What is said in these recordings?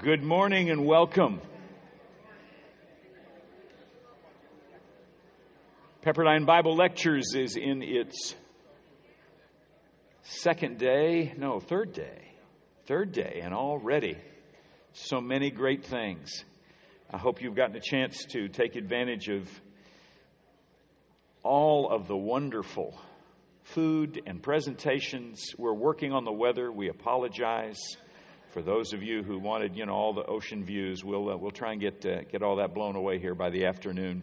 Good morning and welcome. Pepperdine Bible Lectures is in its third day, and already so many great things. I hope you've gotten a chance to take advantage of all of the wonderful food and presentations. We're working on the weather. We apologize. For those of you who wanted, all the ocean views, we'll try and get all that blown away here by the afternoon.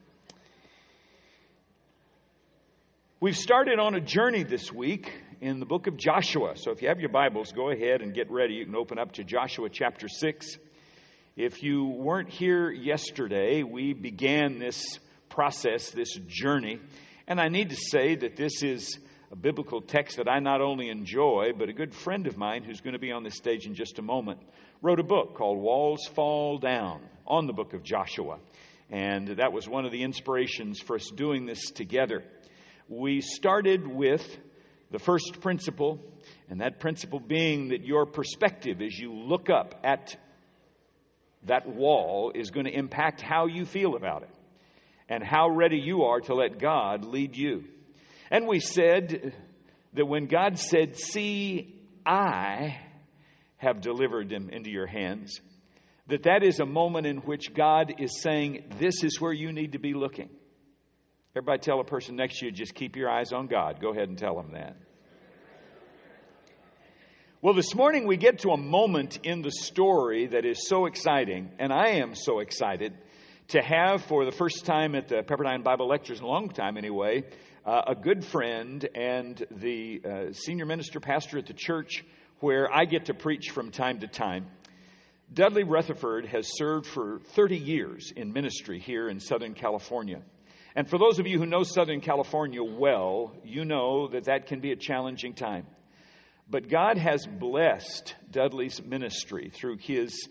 We've started on a journey this week in the book of Joshua. So if you have your Bibles, go ahead and get ready. You can open up to Joshua chapter 6. If you weren't here yesterday, we began this process, this journey. And I need to say that this is a biblical text that I not only enjoy, but a good friend of mine who's going to be on this stage in just a moment, wrote a book called Walls Fall Down on the book of Joshua. And that was one of the inspirations for us doing this together. We started with the first principle, and that principle being that your perspective as you look up at that wall is going to impact how you feel about it and how ready you are to let God lead you. And we said that when God said, "See, I have delivered them into your hands," that is a moment in which God is saying, this is where you need to be looking. Everybody tell a person next to you, just keep your eyes on God. Go ahead and tell them that. Well, this morning we get to a moment in the story that is so exciting, and I am so excited to have for the first time at the Pepperdine Bible Lectures, in a long time anyway, a good friend and the senior minister pastor at the church where I get to preach from time to time. Dudley Rutherford has served for 30 years in ministry here in Southern California. And for those of you who know Southern California well, you know that can be a challenging time. But God has blessed Dudley's ministry through his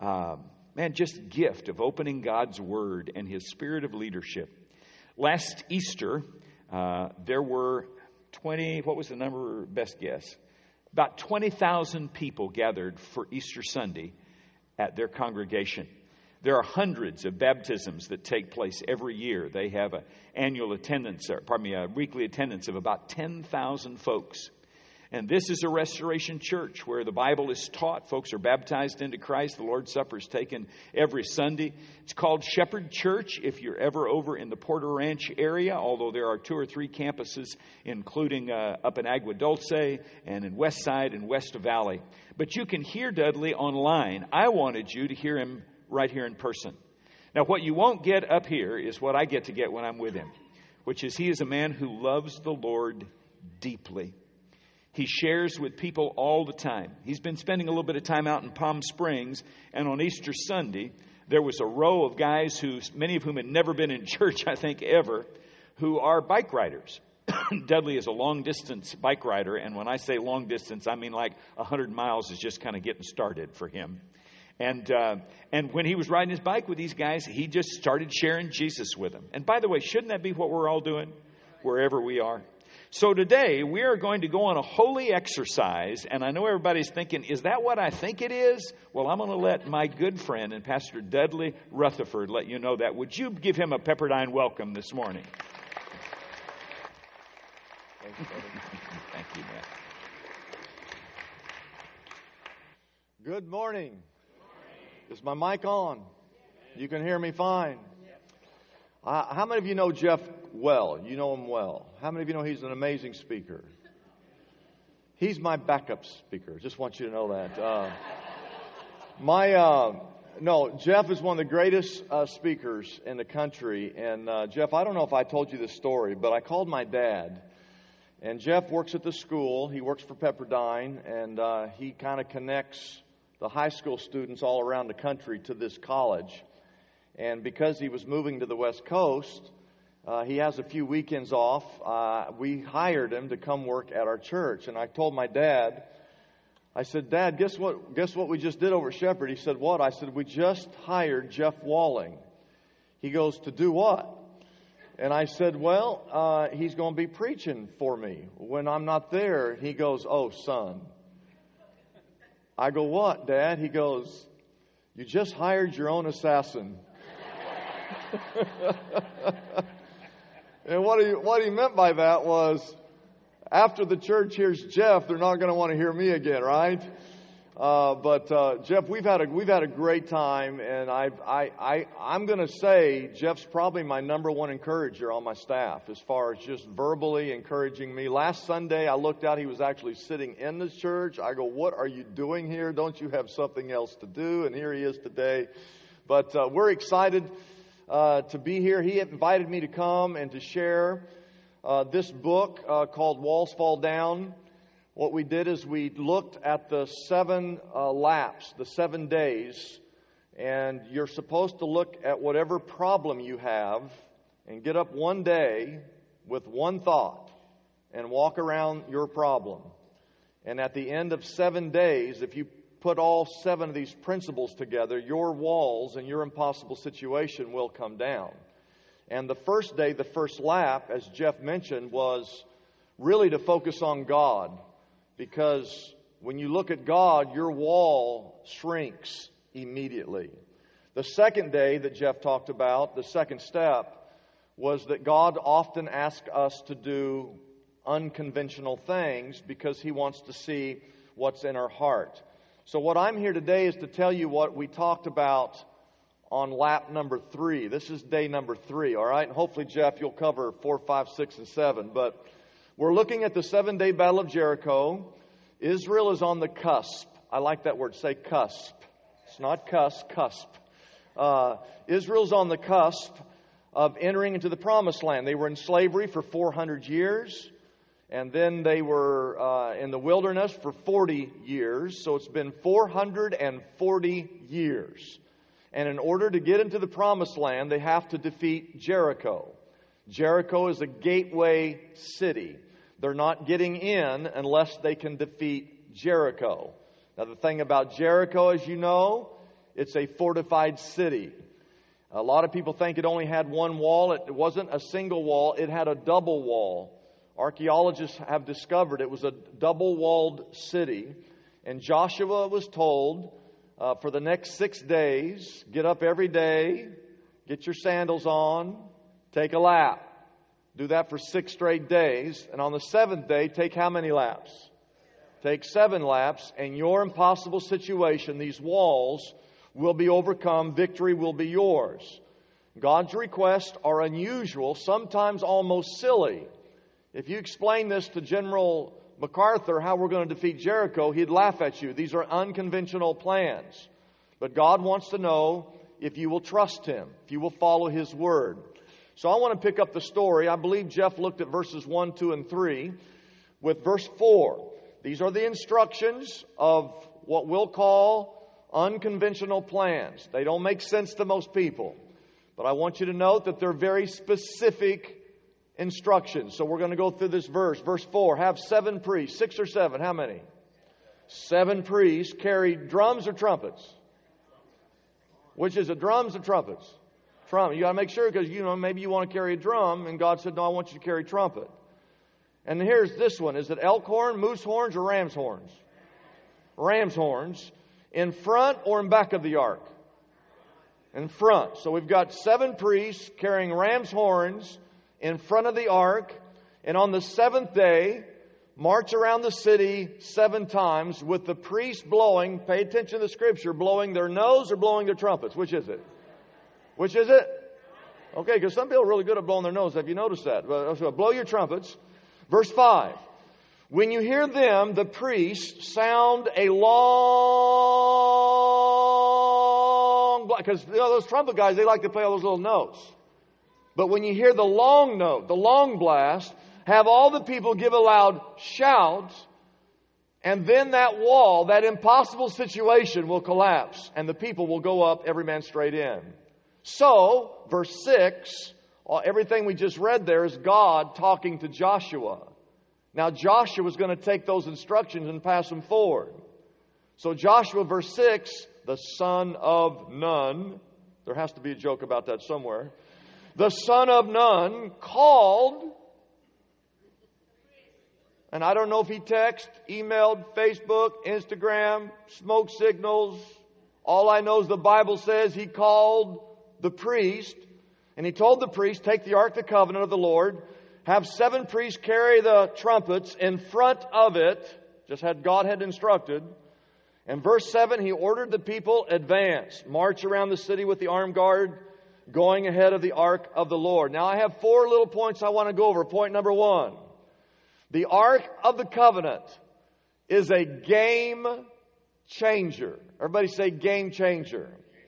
just gift of opening God's Word and his spirit of leadership. Last Easter, there were 20, what was the number, best guess? About 20,000 people gathered for Easter Sunday at their congregation. There are hundreds of baptisms that take place every year. They have a weekly attendance of about 10,000 folks. And this is a restoration church where the Bible is taught. Folks are baptized into Christ. The Lord's Supper is taken every Sunday. It's called Shepherd Church if you're ever over in the Porter Ranch area, although there are 2 or 3 campuses, including up in Agua Dulce and in West Side and West Valley. But you can hear Dudley online. I wanted you to hear him right here in person. Now, what you won't get up here is what I get to get when I'm with him, which is he is a man who loves the Lord deeply. He shares with people all the time. He's been spending a little bit of time out in Palm Springs, and on Easter Sunday, there was a row of guys many of whom had never been in church, I think, ever, who are bike riders. Dudley is a long-distance bike rider, and when I say long distance, I mean like 100 miles is just kind of getting started for him. And when he was riding his bike with these guys, he just started sharing Jesus with them. And by the way, shouldn't that be what we're all doing wherever we are? So today, we are going to go on a holy exercise, and I know everybody's thinking, is that what I think it is? Well, I'm going to let my good friend and Pastor Dudley Rutherford let you know that. Would you give him a Pepperdine welcome this morning? Thank you, Matt. Good morning. Is my mic on? You can hear me fine. How many of you know Jeff well? You know him well. How many of you know he's an amazing speaker? He's my backup speaker. Just want you to know that. Jeff is one of the greatest speakers in the country. And Jeff, I don't know if I told you this story, but I called my dad. And Jeff works at the school. He works for Pepperdine, and he kind of connects the high school students all around the country to this college. And because he was moving to the West Coast, he has a few weekends off. We hired him to come work at our church. And I told my dad, I said, "Dad, guess what we just did over at Shepherd?" He said, "What?" I said, "We just hired Jeff Walling." He goes, "To do what?" And I said, "Well, he's going to be preaching for me when I'm not there." He goes, "Oh, son." I go, "What, Dad?" He goes, You just hired your own assassin. And what he meant by that was, after the church hears Jeff, they're not going to want to hear me again, right? But Jeff, we've had a great time, and I'm going to say Jeff's probably my number one encourager on my staff as far as just verbally encouraging me. Last Sunday, I looked out; he was actually sitting in the church. I go, "What are you doing here? Don't you have something else to do?" And here he is today. But we're excited to be here. He invited me to come and to share this book called Walls Fall Down. What we did is we looked at the 7 laps, the 7 days, and you're supposed to look at whatever problem you have and get up one day with one thought and walk around your problem. And at the end of 7 days, if you put all 7 of these principles together, your walls and your impossible situation will come down. And the first day, the first lap, as Jeff mentioned, was really to focus on God. Because when you look at God, your wall shrinks immediately. The second day that Jeff talked about, the second step, was that God often asks us to do unconventional things because He wants to see what's in our heart. So what I'm here today is to tell you what we talked about on lap number 3. This is day number 3, all right? And hopefully, Jeff, you'll cover 4, 5, 6, and 7. But we're looking at the 7-day Battle of Jericho. Israel is on the cusp. I like that word. Say cusp. It's not cusp. Israel's on the cusp of entering into the Promised Land. They were in slavery for 400 years. And then they were in the wilderness for 40 years. So it's been 440 years. And in order to get into the Promised Land, they have to defeat Jericho. Jericho is a gateway city. They're not getting in unless they can defeat Jericho. Now, the thing about Jericho, as you know, it's a fortified city. A lot of people think it only had one wall. It wasn't a single wall. It had a double wall. Archaeologists have discovered it was a double-walled city. And Joshua was told for the next 6 days, get up every day, get your sandals on, take a lap. Do that for 6 straight days. And on the 7th day, take how many laps? Take 7 laps. And your impossible situation, these walls, will be overcome. Victory will be yours. God's requests are unusual, sometimes almost silly. If you explain this to General MacArthur, how we're going to defeat Jericho, he'd laugh at you. These are unconventional plans. But God wants to know if you will trust Him, if you will follow His word. So I want to pick up the story. I believe Jeff looked at verses 1, 2, and 3 with verse 4. These are the instructions of what we'll call unconventional plans. They don't make sense to most people. But I want you to note that they're very specific instructions. So we're going to go through this verse. Verse 4, have 7 priests. 6 or 7, how many? 7 priests carry drums or trumpets? Which is it, drums or trumpets? Trumpet. You got to make sure, because maybe you want to carry a drum, and God said, no, I want you to carry trumpet. And here's this one. Is it elk horn, moose horns, or ram's horns? Ram's horns. In front or in back of the ark? In front. So we've got 7 priests carrying ram's horns in front of the ark. And on the 7th day, march around the city 7 times with the priests blowing, pay attention to the scripture, blowing their nose or blowing their trumpets. Which is it? Which is it? Okay, because some people are really good at blowing their nose. Have you noticed that? So blow your trumpets. Verse 5. When you hear them, the priests sound a long blast. Because those trumpet guys, they like to play all those little notes. But when you hear the long note, the long blast, have all the people give a loud shout, and then that wall, that impossible situation will collapse, and the people will go up, every man straight in. So, verse 6, everything we just read there is God talking to Joshua. Now, Joshua is going to take those instructions and pass them forward. So, Joshua, verse 6, the son of Nun, there has to be a joke about that somewhere. The son of Nun called, and I don't know if he texted, emailed, Facebook, Instagram, smoke signals, All I know is the Bible says He called the priest, and He told the priest, take the Ark of the Covenant of the Lord, have 7 priests carry the trumpets in front of it, just had God had instructed. And verse 7, He ordered the people, advance, march around the city with the armed guard, going ahead of the Ark of the Lord. Now I have 4 little points I want to go over. Point number 1. The Ark of the Covenant is a game changer. Everybody say game changer.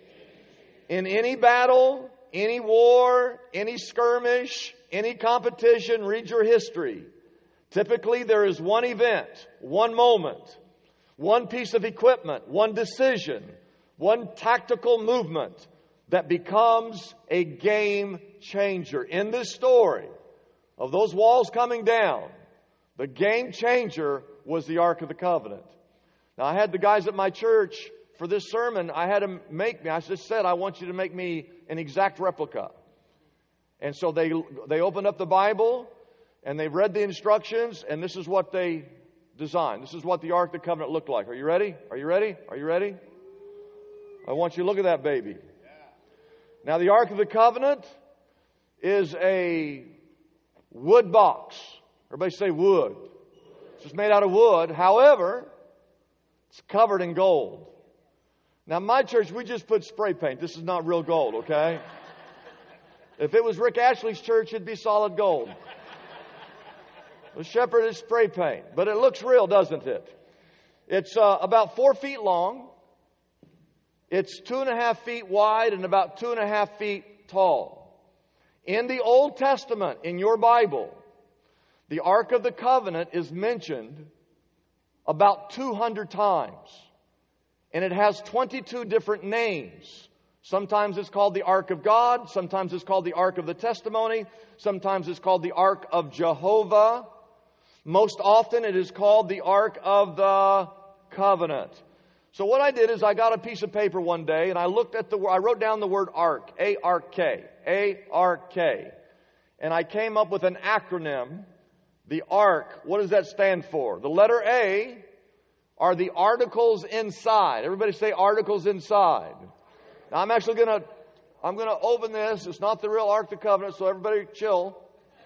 In any battle, any war, any skirmish, any competition, read your history. Typically there is one event, one moment, one piece of equipment, one decision, one tactical movement that becomes a game changer. In this story of those walls coming down, the game changer was the Ark of the Covenant. Now, I had the guys at my church for this sermon, I just said, I want you to make me an exact replica. And so they opened up the Bible and they read the instructions, and this is what they designed. This is what the Ark of the Covenant looked like. Are you ready? Are you ready? Are you ready? I want you to look at that baby. Now, the Ark of the Covenant is a wood box. Everybody say wood. It's just made out of wood. However, it's covered in gold. Now, my church, we just put spray paint. This is not real gold, okay? If it was Rick Ashley's church, it'd be solid gold. The shepherd is spray paint. But it looks real, doesn't it? It's about 4 feet long. It's 2.5 feet wide and about 2.5 feet tall. In the Old Testament, in your Bible, the Ark of the Covenant is mentioned about 200 times. And it has 22 different names. Sometimes it's called the Ark of God. Sometimes it's called the Ark of the Testimony. Sometimes it's called the Ark of Jehovah. Most often it is called the Ark of the Covenant. So what I did is I got a piece of paper one day and I wrote down the word Ark, A-R-K, A-R-K. And I came up with an acronym, the Ark. What does that stand for? The letter A are the articles inside. Everybody say articles inside. Now I'm actually going to open this. It's not the real Ark of the Covenant, so everybody chill.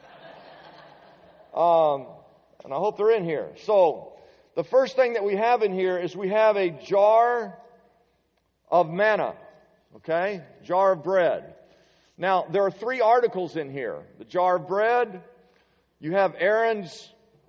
And I hope they're in here. So the first thing that we have in here is we have a jar of manna. Okay? Jar of bread. Now, there are 3 articles in here. The jar of bread, you have Aaron's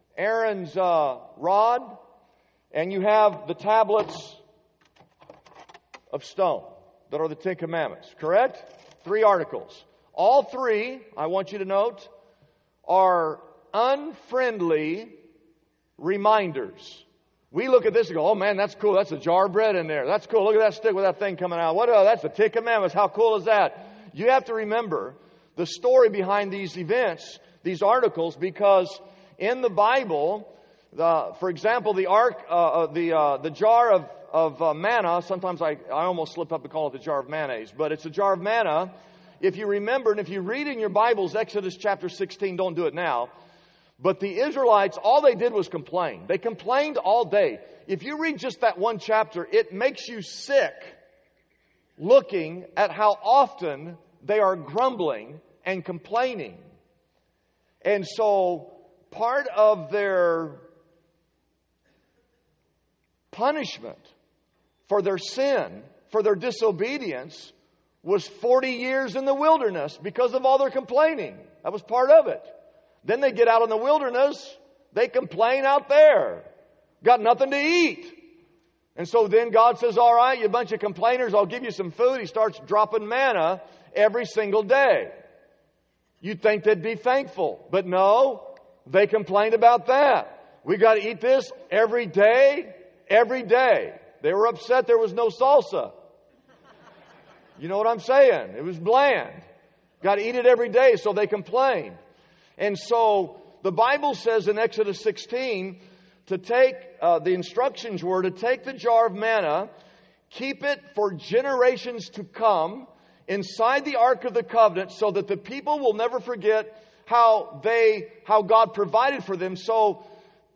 rod, and you have the tablets of stone that are the 10 Commandments. Correct? 3 articles. All 3, I want you to note, are unfriendly reminders. We look at this and go, oh man, that's cool. That's a jar of bread in there. That's cool. Look at that stick with that thing coming out. That's the 10 Commandments. How cool is that? You have to remember the story behind these events, these articles, because in the Bible, for example, the ark, the jar of manna, sometimes I almost slip up and call it the jar of mayonnaise, but it's a jar of manna. If you remember, and if you read in your Bibles, Exodus chapter 16, don't do it now, but the Israelites, all they did was complain. They complained all day. If you read just that one chapter, it makes you sick looking at how often they are grumbling and complaining. And so part of their punishment for their sin, for their disobedience, was 40 years in the wilderness because of all their complaining. That was part of it. Then they get out in the wilderness, they complain out there. Got nothing to eat. And so then God says, all right, you bunch of complainers, I'll give you some food. He starts dropping manna every single day. You'd think they'd be thankful. But no, they complained about that. We got to eat this every day, every day. They were upset there was no salsa. You know what I'm saying? It was bland. Got to eat it every day, so they complained. And so the Bible says in Exodus 16 to take, the instructions were to take the jar of manna, keep it for generations to come inside the Ark of the Covenant so that the people will never forget how God provided for them. So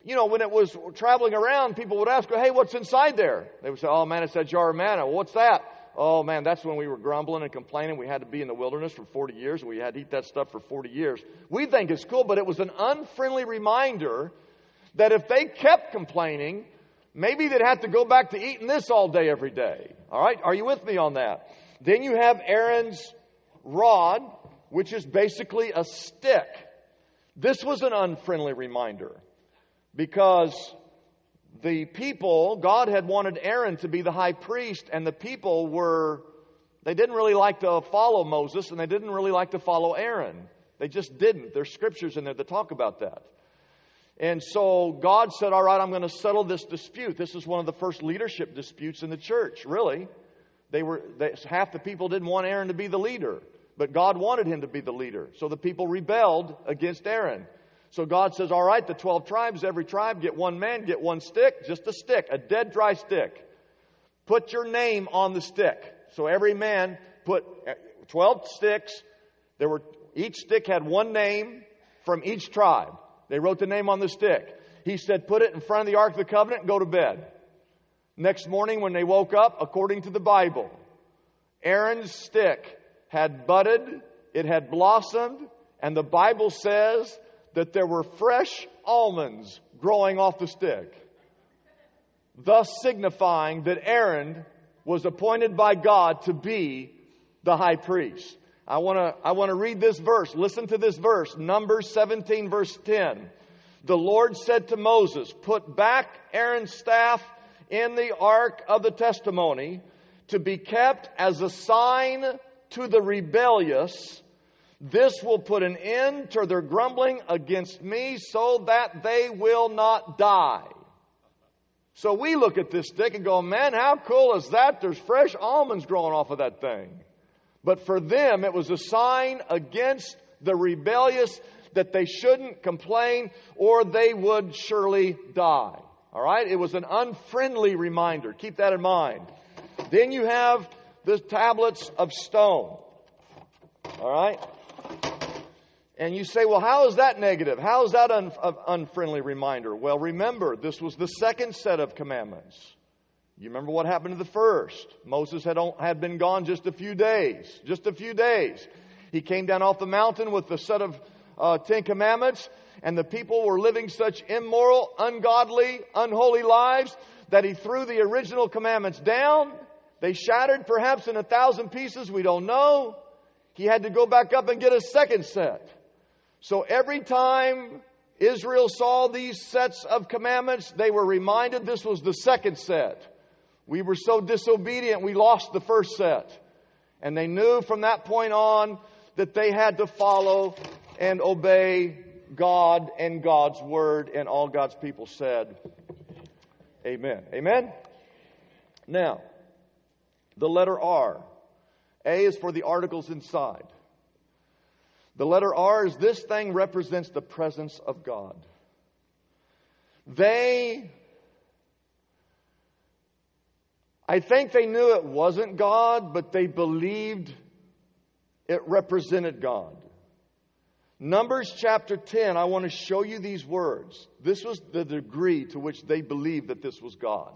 when it was traveling around, people would ask, hey, what's inside there? They would say, oh man, it's that jar of manna. Well, what's that? Oh man, that's when we were grumbling and complaining. We had to be in the wilderness for 40 years and we had to eat that stuff for 40 years. We think it's cool, but it was an unfriendly reminder that if they kept complaining, maybe they'd have to go back to eating this all day, every day. All right? Are you with me on that? Then you have Aaron's rod, which is basically a stick. This was an unfriendly reminder because the people, God had wanted Aaron to be the high priest, and the people they didn't really like to follow Moses, and they didn't really like to follow Aaron. They just didn't. There's scriptures in there that talk about that. And so God said, all right, I'm going to settle this dispute. This is one of the first leadership disputes in the church, really. Half the people didn't want Aaron to be the leader, but God wanted him to be the leader. So the people rebelled against Aaron. So God says, all right, the 12 tribes, every tribe, get one man, get one stick, just a stick, a dead, dry stick. Put your name on the stick. So every man put 12 sticks. Each stick had one name from each tribe. They wrote the name on the stick. He said, put it in front of the Ark of the Covenant and go to bed. Next morning when they woke up, according to the Bible, Aaron's stick had budded, it had blossomed, and the Bible says that there were fresh almonds growing off the stick, thus signifying that Aaron was appointed by God to be the high priest. I want to read this verse. Listen to this verse. Numbers 17, verse 10. The Lord said to Moses, put back Aaron's staff in the ark of the testimony to be kept as a sign to the rebellious. This will put an end to their grumbling against me so that they will not die. So we look at this stick and go, man, how cool is that? There's fresh almonds growing off of that thing. But for them, it was a sign against the rebellious that they shouldn't complain or they would surely die. All right? It was an unfriendly reminder. Keep that in mind. Then you have the tablets of stone. All right? And you say, well, how is that negative? How is that an unfriendly reminder? Well, remember, this was the second set of commandments. You remember what happened to the first. Moses had been gone just a few days. Just a few days. He came down off the mountain with the set of 10 commandments, and the people were living such immoral, ungodly, unholy lives that he threw the original commandments down. They shattered perhaps in 1,000 pieces. We don't know. He had to go back up and get a second set. So every time Israel saw these sets of commandments, they were reminded this was the second set. We were so disobedient, we lost the first set. And they knew from that point on that they had to follow and obey God and God's word. And all God's people said, amen. Amen? Now, the letter R. A is for the articles inside. The letter R is this thing represents the presence of God. I think they knew it wasn't God, but they believed it represented God. Numbers chapter 10, I want to show you these words. This was the degree to which they believed that this was God.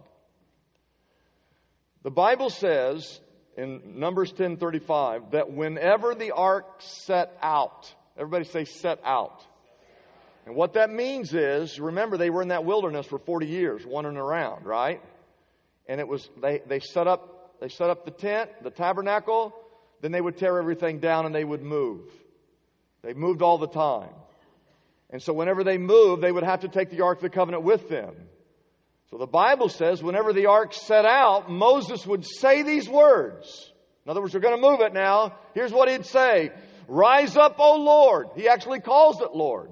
The Bible says in Numbers 10:35 that whenever the ark set out, everybody say set out. And what that means is, remember they were in that wilderness for 40 years, wandering around, right? And it was they set up the tent, the tabernacle, then they would tear everything down and they would move. They moved all the time. And so whenever they moved, they would have to take the Ark of the Covenant with them. So the Bible says whenever the ark set out, Moses would say these words. In other words, we're going to move it now. Here's what he'd say. Rise up, O Lord. He actually calls it Lord.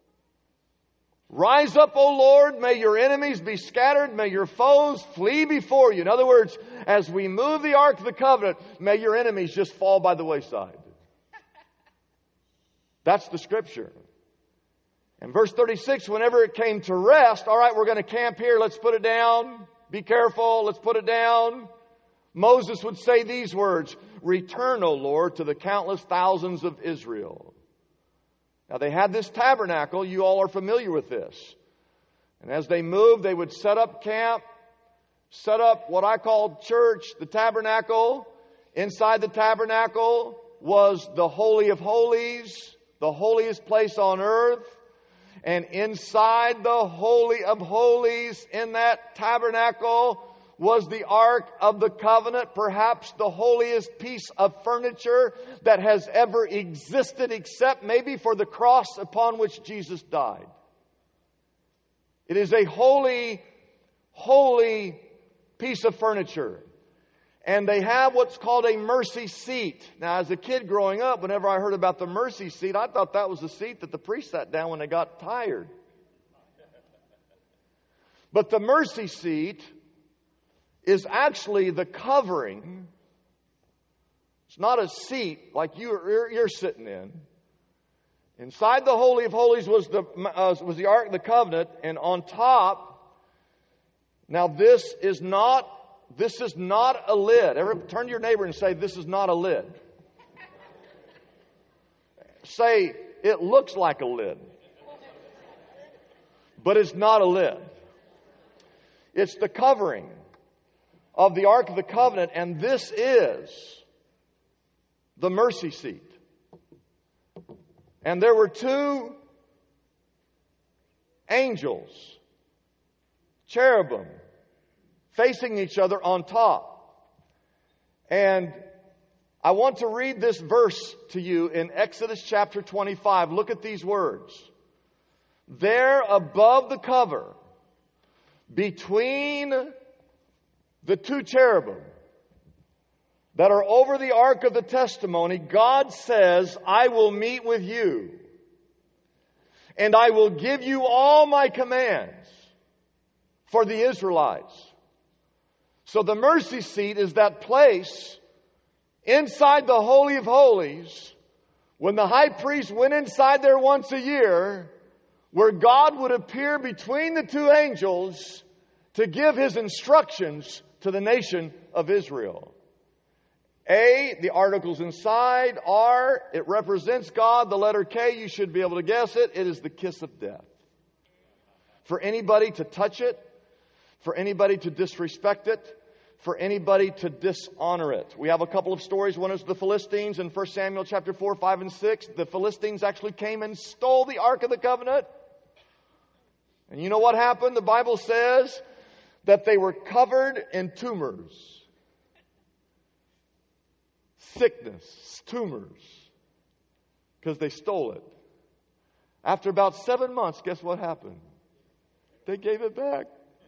Rise up, O Lord. May your enemies be scattered. May your foes flee before you. In other words, as we move the Ark of the Covenant, may your enemies just fall by the wayside. That's the scripture. And verse 36, whenever it came to rest, all right, we're going to camp here. Let's put it down. Be careful. Let's put it down. Moses would say these words, return, O Lord, to the countless thousands of Israel. Now they had this tabernacle. You all are familiar with this. And as they moved, they would set up camp, set up what I called church, the tabernacle. Inside the tabernacle was the Holy of Holies, the holiest place on earth. And inside the Holy of Holies, in that tabernacle, was the Ark of the Covenant, perhaps the holiest piece of furniture that has ever existed, except maybe for the cross upon which Jesus died. It is a holy, holy piece of furniture. And they have what's called a mercy seat. Now, as a kid growing up, whenever I heard about the mercy seat, I thought that was the seat that the priest sat down when they got tired. But the mercy seat is actually the covering. It's not a seat like you're sitting in. Inside the Holy of Holies was the Ark of the Covenant, and on top, now this is not a lid. Turn to your neighbor and say, this is not a lid. Say, it looks like a lid, but it's not a lid. It's the covering of the Ark of the Covenant, and this is the mercy seat. And there were two angels, cherubim, facing each other on top. And I want to read this verse to you in Exodus chapter 25. Look at these words. There above the cover, between the two cherubim that are over the Ark of the Testimony, God says, I will meet with you, and I will give you all my commands for the Israelites. So the mercy seat is that place inside the Holy of Holies when the high priest went inside there once a year, where God would appear between the two angels to give His instructions to the nation of Israel. A, the articles inside. R, it represents God. The letter K, you should be able to guess it. It is the kiss of death. For anybody to touch it, for anybody to disrespect it, for anybody to dishonor it. We have a couple of stories. One is the Philistines in 1 Samuel chapter 4, 5, and 6. The Philistines actually came and stole the Ark of the Covenant. And you know what happened? The Bible says that they were covered in tumors. Sickness, tumors, because they stole it. After about 7 months, guess what happened? They gave it back.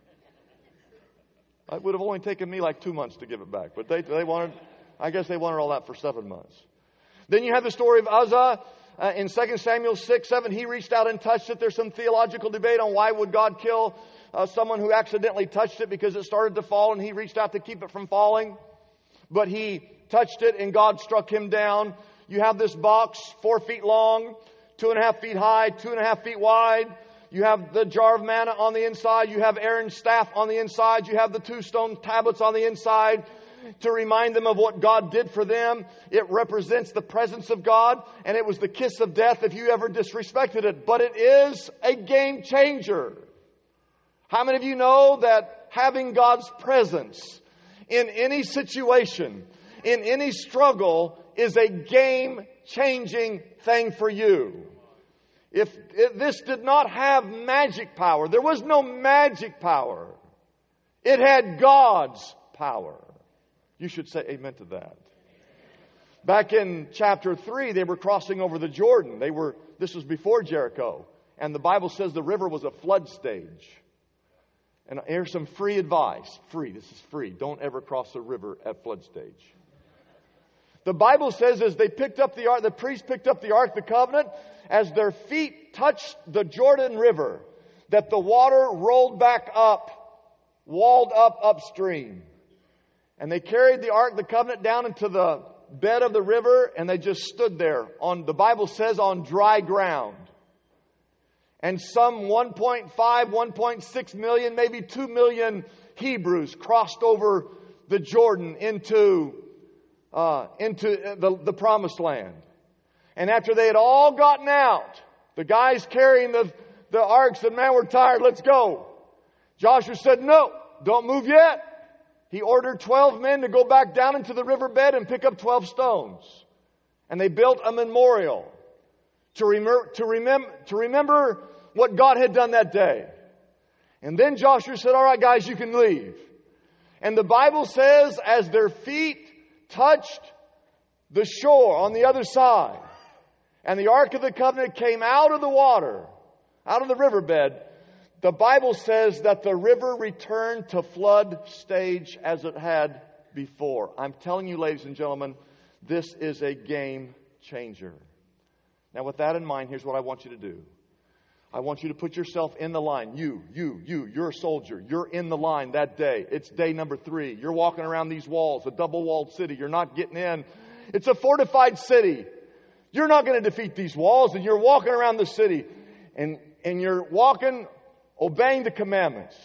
It would have only taken me like 2 months to give it back, but they wanted, I guess they wanted all that for 7 months. Then you have the story of Uzzah in 2 Samuel 6, 7. He reached out and touched it. There's some theological debate on why would God kill someone who accidentally touched it, because it started to fall and he reached out to keep it from falling. But he touched it and God struck him down. You have this box 4 feet long, 2.5 feet high, 2.5 feet wide. You have the jar of manna on the inside. You have Aaron's staff on the inside. You have the 2 stone tablets on the inside to remind them of what God did for them. It represents the presence of God, and it was the kiss of death if you ever disrespected it. But it is a game changer. How many of you know that having God's presence in any situation, in any struggle, is a game-changing thing for you? If this did not have magic power, there was no magic power. It had God's power. You should say amen to that. Back in chapter 3, they were crossing over the Jordan. This was before Jericho. And the Bible says the river was a flood stage. And here's some free advice. This is free. Don't ever cross the river at flood stage. The Bible says as they picked up the ark, the priests picked up the Ark of the Covenant, as their feet touched the Jordan River, that the water rolled back up, walled up upstream. And they carried the Ark of the Covenant down into the bed of the river, and they just stood there the Bible says, on dry ground. And some 1.5, 1.6 million, maybe 2 million Hebrews crossed over the Jordan into the promised land. And after they had all gotten out, the guys carrying the ark said, man, we're tired, let's go. Joshua said, no, don't move yet. He ordered 12 men to go back down into the riverbed and pick up 12 stones. And they built a memorial to remember what God had done that day. And then Joshua said, all right, guys, you can leave. And the Bible says, as their feet touched the shore on the other side, and the Ark of the Covenant came out of the water, out of the riverbed, the Bible says that the river returned to flood stage as it had before. I'm telling you, ladies and gentlemen, this is a game changer. Now, with that in mind, here's what I want you to do. I want you to put yourself in the line. You're a soldier. You're in the line that day. It's day number 3. You're walking around these walls, a double-walled city. You're not getting in. It's a fortified city. You're not going to defeat these walls, and you're walking around the city, and you're walking, obeying the commandments.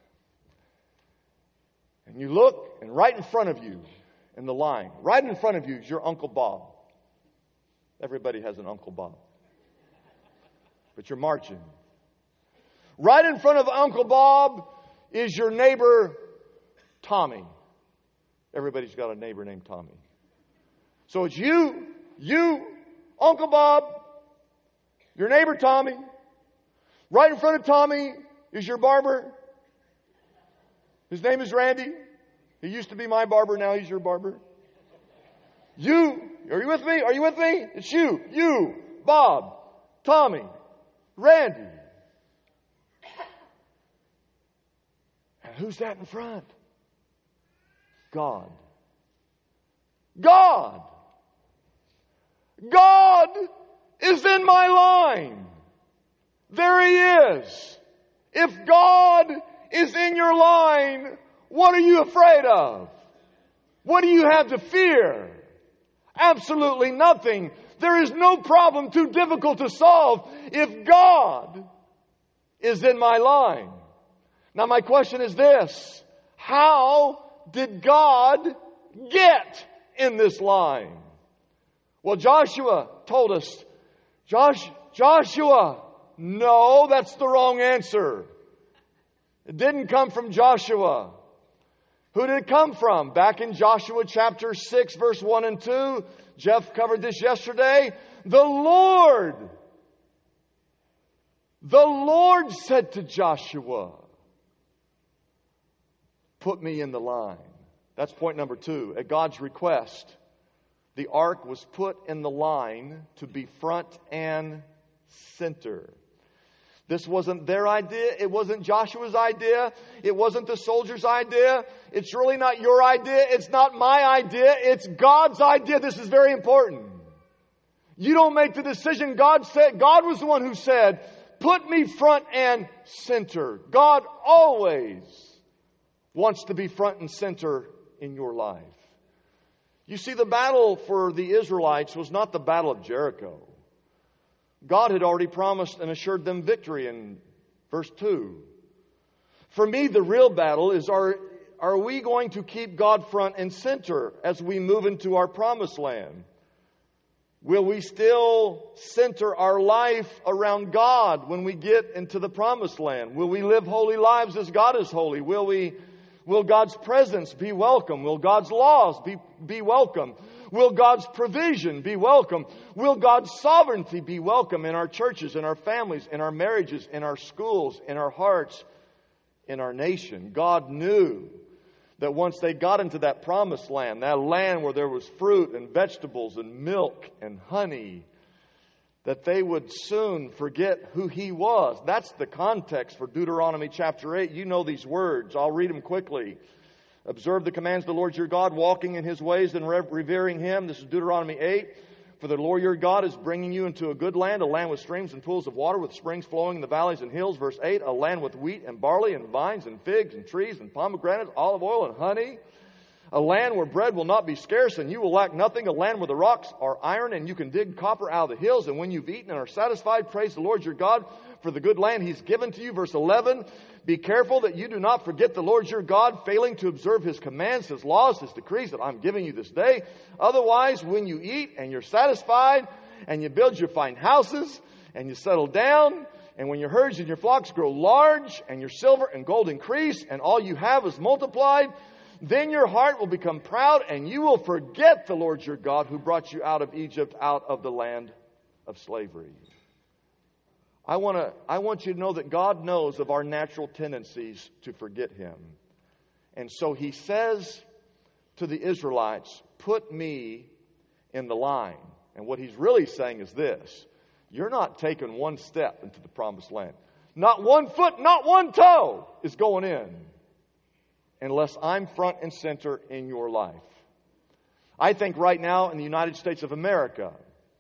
And you look, and right in front of you, in the line, right in front of you is your Uncle Bob. Everybody has an Uncle Bob. But you're marching. Right in front of Uncle Bob is your neighbor, Tommy. Everybody's got a neighbor named Tommy. So it's you, Uncle Bob, your neighbor Tommy. Right in front of Tommy is your barber. His name is Randy. He used to be my barber, now he's your barber. Are you with me? Are you with me? It's you, Bob, Tommy, Randy. And who's that in front? God. God is in my line. There He is. If God is in your line, what are you afraid of? What do you have to fear? Absolutely nothing. There is no problem too difficult to solve if God is in my line. Now my question is this: how did God get in this line? Well, Joshua told us. Joshua. No, that's the wrong answer. It didn't come from Joshua. Who did it come from? Back in Joshua chapter 6, verse 1 and 2. Jeff covered this yesterday. The Lord said to Joshua, put me in the line. That's point number 2. At God's request, the ark was put in the line to be front and center. This wasn't their idea. It wasn't Joshua's idea. It wasn't the soldiers' idea. It's really not your idea. It's not my idea. It's God's idea. This is very important. You don't make the decision. God was the one who said, put me front and center. God always wants to be front and center in your life. You see, the battle for the Israelites was not the battle of Jericho. God had already promised and assured them victory in verse 2. For me, the real battle is, are we going to keep God front and center as we move into our promised land? Will we still center our life around God when we get into the promised land? Will we live holy lives as God is holy? Will God's presence be welcome? Will God's laws be welcome? Will God's provision be welcome? Will God's sovereignty be welcome in our churches, in our families, in our marriages, in our schools, in our hearts, in our nation? God knew that once they got into that promised land, that land where there was fruit and vegetables and milk and honey, that they would soon forget who He was. That's the context for Deuteronomy chapter 8. You know these words. I'll read them quickly. Observe the commands of the Lord your God, walking in His ways and revering Him. This is Deuteronomy 8. For the Lord your God is bringing you into a good land, a land with streams and pools of water, with springs flowing in the valleys and hills. Verse 8, a land with wheat and barley and vines and figs and trees and pomegranates, olive oil and honey. A land where bread will not be scarce and you will lack nothing. A land where the rocks are iron and you can dig copper out of the hills. And when you've eaten and are satisfied, praise the Lord your God for the good land He's given to you. Verse 11, be careful that you do not forget the Lord your God, failing to observe His commands, His laws, His decrees that I'm giving you this day. Otherwise, when you eat and you're satisfied and you build your fine houses and you settle down And when your herds and your flocks grow large, and your silver and gold increase, and all you have is multiplied, then your heart will become proud, and you will forget the Lord your God who brought you out of Egypt, out of the land of slavery. I want you to know that God knows of our natural tendencies to forget Him. And so He says to the Israelites, put me in the line. And what He's really saying is this: you're not taking one step into the promised land. Not one foot, not one toe is going in unless I'm front and center in your life. I think right now in the United States of America,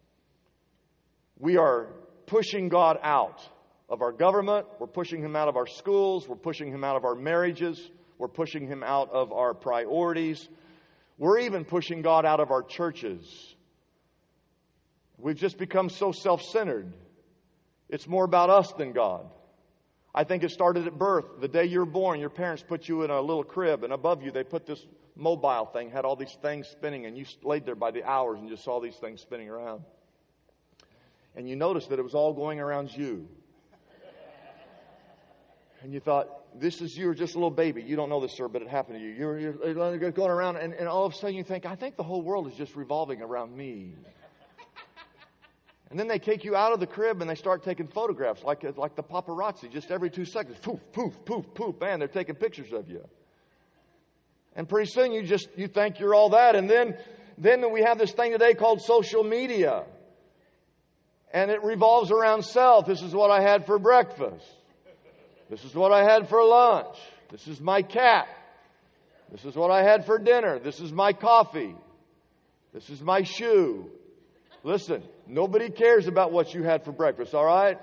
we are pushing God out of our government. We're pushing Him out of our schools. We're pushing Him out of our marriages. We're pushing Him out of our priorities. We're even pushing God out of our churches. We've just become so self-centered. It's more about us than God. I think it started at birth. The day you were born, your parents put you in a little crib, and above you they put this mobile thing, had all these things spinning, and you laid there by the hours and just saw these things spinning around. And you noticed that it was all going around you. And you thought, you were just a little baby. You don't know this, sir, but it happened to you. You're going around, and all of a sudden you think, I think the whole world is just revolving around me. And then they take you out of the crib and they start taking photographs like the paparazzi. Just every 2 seconds, poof, poof, poof, poof, man, they're taking pictures of you. And pretty soon you think you're all that. And then we have this thing today called social media. And it revolves around self. This is what I had for breakfast. This is what I had for lunch. This is my cat. This is what I had for dinner. This is my coffee. This is my shoe. Listen, nobody cares about what you had for breakfast, all right?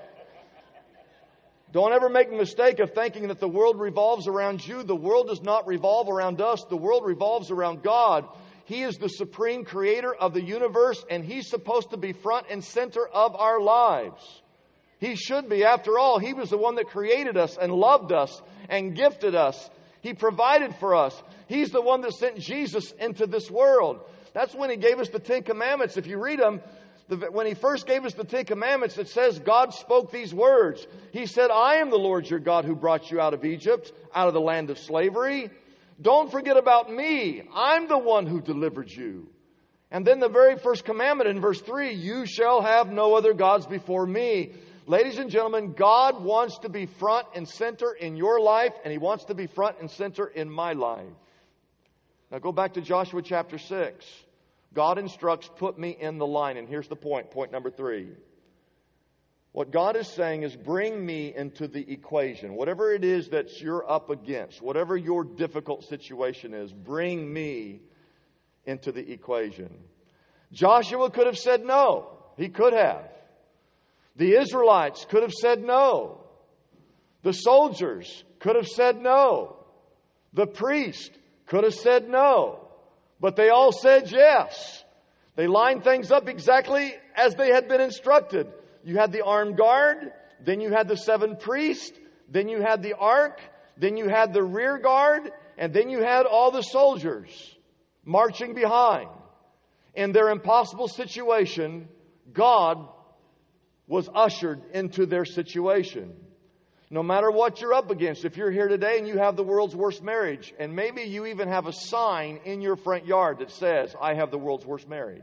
Don't ever make the mistake of thinking that the world revolves around you. The world does not revolve around us. The world revolves around God. He is the supreme creator of the universe, and He's supposed to be front and center of our lives. He should be. After all, He was the one that created us and loved us and gifted us. He provided for us. He's the one that sent Jesus into this world. That's when He gave us the Ten Commandments. If you read them, when He first gave us the Ten Commandments, it says God spoke these words. He said, I am the Lord your God who brought you out of Egypt, out of the land of slavery. Don't forget about me. I'm the one who delivered you. And then the very first commandment in verse 3, you shall have no other gods before me. Ladies and gentlemen, God wants to be front and center in your life, and He wants to be front and center in my life. Now go back to Joshua chapter 6. God instructs, put me in the line. And here's the point, point number 3. What God is saying is bring me into the equation. Whatever it is that you're up against, whatever your difficult situation is, bring me into the equation. Joshua could have said no. He could have. The Israelites could have said no. The soldiers could have said no. The priest could have said no. But they all said yes. They lined things up exactly as they had been instructed. You had the armed guard, then you had the 7 priests, then you had the ark, then you had the rear guard, and then you had all the soldiers marching behind. In their impossible situation, God was ushered into their situation. No matter what you're up against, if you're here today and you have the world's worst marriage, and maybe you even have a sign in your front yard that says, I have the world's worst marriage.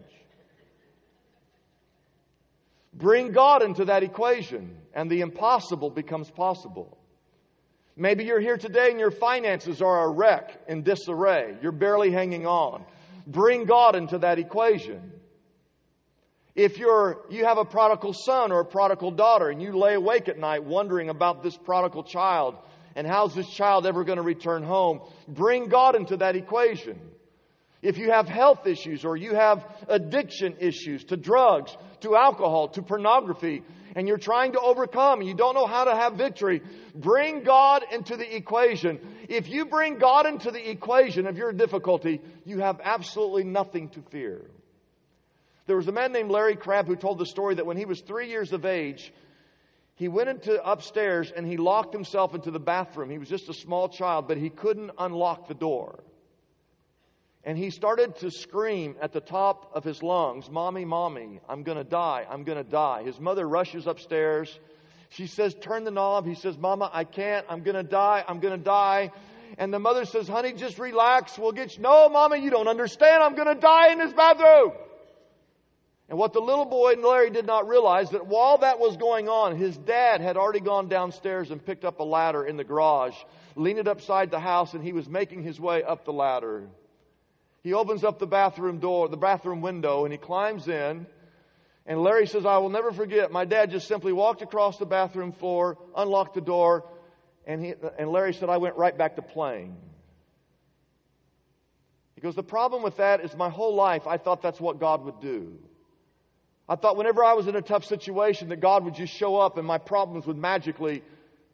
Bring God into that equation, and the impossible becomes possible. Maybe you're here today and your finances are a wreck, in disarray. You're barely hanging on. Bring God into that equation. If you have a prodigal son or a prodigal daughter and you lay awake at night wondering about this prodigal child and how's this child ever going to return home, bring God into that equation. If you have health issues or you have addiction issues to drugs, to alcohol, to pornography, and you're trying to overcome and you don't know how to have victory, bring God into the equation. If you bring God into the equation of your difficulty, you have absolutely nothing to fear. There was a man named Larry Crabb who told the story that when he was 3 years of age, he went into upstairs and he locked himself into the bathroom. He was just a small child, but he couldn't unlock the door. And he started to scream at the top of his lungs, Mommy, Mommy, I'm going to die, I'm going to die. His mother rushes upstairs. She says, turn the knob. He says, Mama, I can't. I'm going to die. I'm going to die. And the mother says, honey, just relax. We'll get you. No, Mama, you don't understand. I'm going to die in this bathroom. And what the little boy and Larry did not realize, that while that was going on, his dad had already gone downstairs and picked up a ladder in the garage, leaned it upside the house, and he was making his way up the ladder. He opens up the bathroom door, the bathroom window, and he climbs in. And Larry says, I will never forget, my dad just simply walked across the bathroom floor, unlocked the door, and Larry said, I went right back to playing. He goes, the problem with that is my whole life I thought that's what God would do. I thought whenever I was in a tough situation that God would just show up and my problems would magically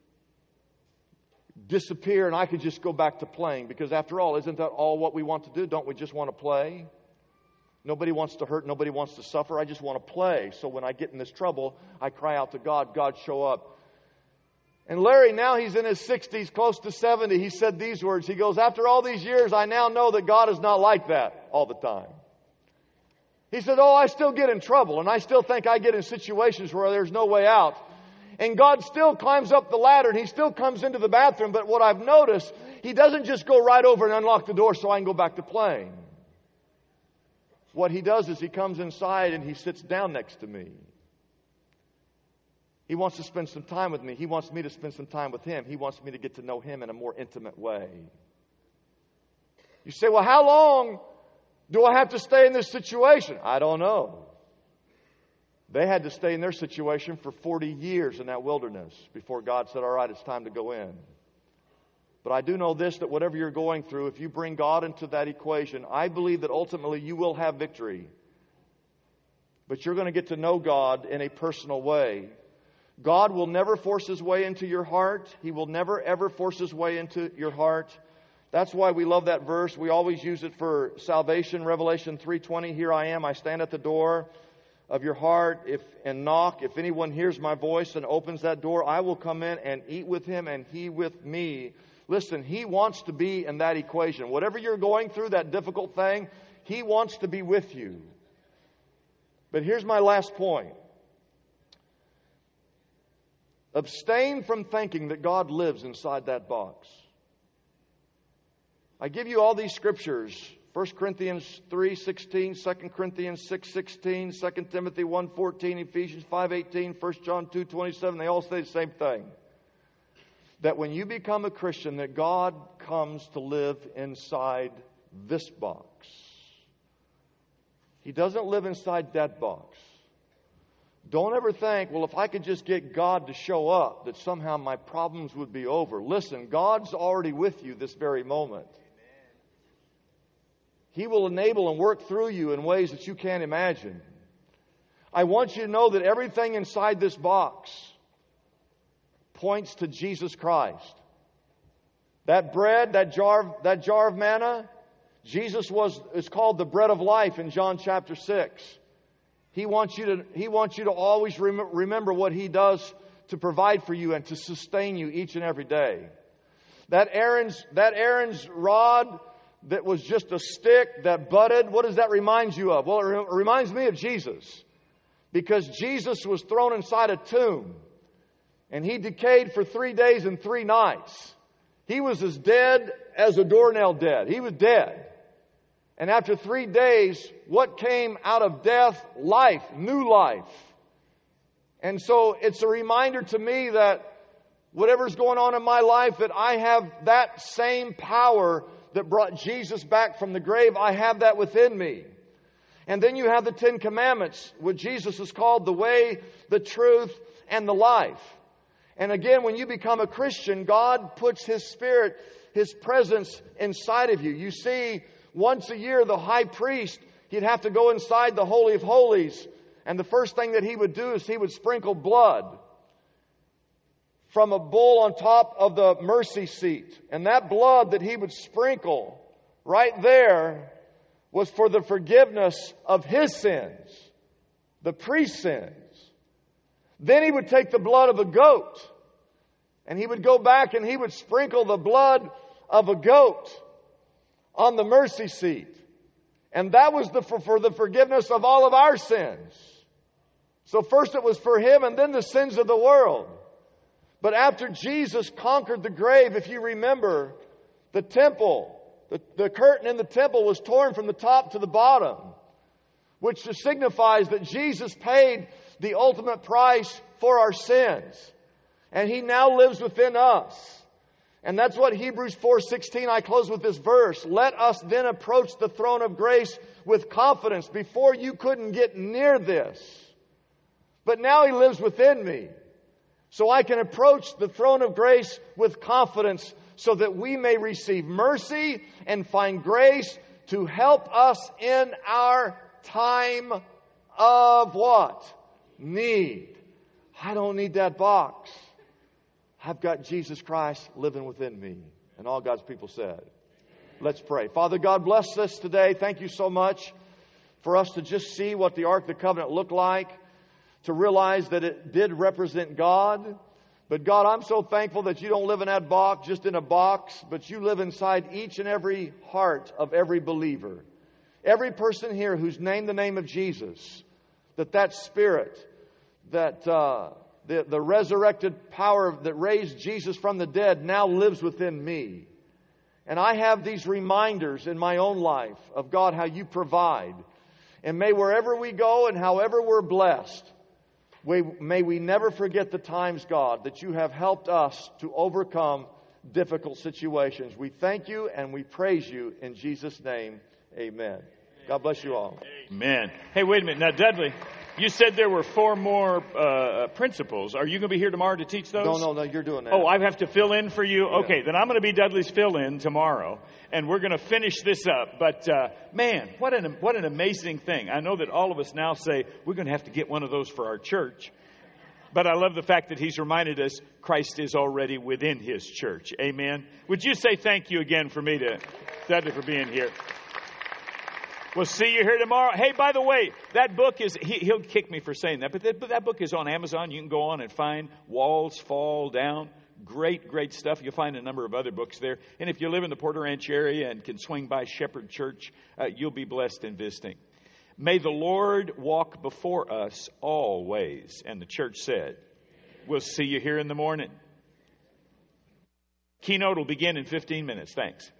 disappear and I could just go back to playing. Because after all, isn't that all what we want to do? Don't we just want to play? Nobody wants to hurt. Nobody wants to suffer. I just want to play. So when I get in this trouble, I cry out to God. God, show up. And Larry, now he's in his 60s, close to 70. He said these words. He goes, after all these years, I now know that God is not like that all the time. He said, I still get in trouble. And I still think I get in situations where there's no way out. And God still climbs up the ladder and He still comes into the bathroom. But what I've noticed, He doesn't just go right over and unlock the door so I can go back to playing. What He does is He comes inside and He sits down next to me. He wants to spend some time with me. He wants me to spend some time with Him. He wants me to get to know Him in a more intimate way. You say, well, how long do I have to stay in this situation? I don't know. They had to stay in their situation for 40 years in that wilderness before God said, all right, it's time to go in. But I do know this, that whatever you're going through, if you bring God into that equation, I believe that ultimately you will have victory. But you're going to get to know God in a personal way. God will never force His way into your heart. He will never, ever force His way into your heart. That's why we love that verse. We always use it for salvation. Revelation 3:20, here I am. I stand at the door of your heart and knock. If anyone hears my voice and opens that door, I will come in and eat with him and he with me. Listen, He wants to be in that equation. Whatever you're going through, that difficult thing, He wants to be with you. But here's my last point. Abstain from thinking that God lives inside that box. I give you all these scriptures. 1 Corinthians 3:16, 2 Corinthians 6:16, 2 Timothy 1:14, Ephesians 5:18, 1 John 2:27. They all say the same thing. That when you become a Christian, that God comes to live inside this box. He doesn't live inside that box. Don't ever think, well, if I could just get God to show up, that somehow my problems would be over. Listen, God's already with you this very moment. He will enable and work through you in ways that you can't imagine. I want you to know that everything inside this box points to Jesus Christ. That bread, that jar of manna, Jesus is called the bread of life in John chapter 6. He wants you to always remember what He does to provide for you and to sustain you each and every day. That Aaron's rod that was just a stick that budded, what does that remind you of? Well, it reminds me of Jesus. Because Jesus was thrown inside a tomb. And He decayed for 3 days and 3 nights. He was as dead as a doornail dead. He was dead. And after 3 days, what came out of death? Life, new life. And so it's a reminder to me that whatever's going on in my life, that I have that same power that brought Jesus back from the grave. I have that within me. And then you have the 10 Commandments, what Jesus is called the way, the truth, and the life. And again, when you become a Christian, God puts His Spirit, His presence inside of you. You see, once a year, the high priest, he'd have to go inside the Holy of Holies. And the first thing that he would do is he would sprinkle blood from a bull on top of the mercy seat. And that blood that he would sprinkle right there was for the forgiveness of his sins, the priest's sins. Then he would take the blood of a goat and he would go back and he would sprinkle the blood of a goat on the mercy seat. And that was for the forgiveness of all of our sins. So first it was for him and then the sins of the world. But after Jesus conquered the grave, if you remember, the temple, the curtain in the temple was torn from the top to the bottom, which signifies that Jesus paid the ultimate price for our sins. And He now lives within us. And that's what Hebrews 4:16, I close with this verse. Let us then approach the throne of grace with confidence. Before, you couldn't get near this. But now He lives within me. So I can approach the throne of grace with confidence so that we may receive mercy and find grace to help us in our time of what? Need. I don't need that box. I've got Jesus Christ living within me. And all God's people said. Let's pray. Father God, bless us today. Thank you so much for us to just see what the Ark of the Covenant looked like, to realize that it did represent God. But God, I'm so thankful that you don't live in that box, just in a box, but you live inside each and every heart of every believer. Every person here who's named the name of Jesus, that Spirit, that the resurrected power that raised Jesus from the dead now lives within me. And I have these reminders in my own life of God, how you provide. And may wherever we go and however we're blessed, may we never forget the times, God, that you have helped us to overcome difficult situations. We thank you and we praise you in Jesus' name. Amen. God bless you all. Amen. Hey, wait a minute. Now, Dudley, you said there were 4 more principles. Are you going to be here tomorrow to teach those? No, you're doing that. Oh, I have to fill in for you? Yeah. Okay, then I'm going to be Dudley's fill-in tomorrow, and we're going to finish this up. But, man, what an amazing thing. I know that all of us now say, we're going to have to get one of those for our church. But I love the fact that he's reminded us Christ is already within His church. Amen. Would you say thank you again for me to Dudley for being here? We'll see you here tomorrow. Hey, by the way, that book is, he'll kick me for saying that, but that book is on Amazon. You can go on and find Walls Fall Down. Great, great stuff. You'll find a number of other books there. And if you live in the Porter Ranch area and can swing by Shepherd Church, you'll be blessed in visiting. May the Lord walk before us always. And the church said, we'll see you here in the morning. Keynote will begin in 15 minutes. Thanks.